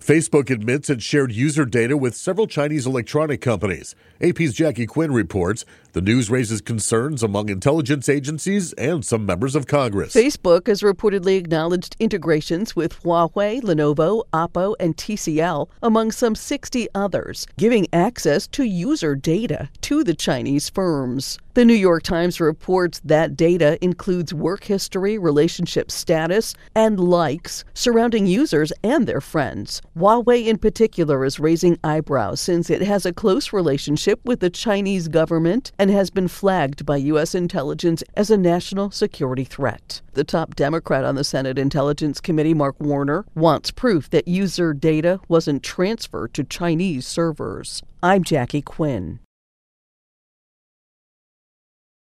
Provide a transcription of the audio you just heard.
Facebook admits it shared user data with several Chinese electronic companies. AP's Jackie Quinn reports the news raises concerns among intelligence agencies and some members of Congress. Facebook has reportedly acknowledged integrations with Huawei, Lenovo, Oppo, and TCL, among some 60 others, giving access to user data to the Chinese firms. The New York Times reports that data includes work history, relationship status, and likes surrounding users and their friends. Huawei in particular is raising eyebrows since it has a close relationship with the Chinese government and has been flagged by U.S. intelligence as a national security threat. The top Democrat on the Senate Intelligence Committee, Mark Warner, wants proof that user data wasn't transferred to Chinese servers. I'm Jackie Quinn.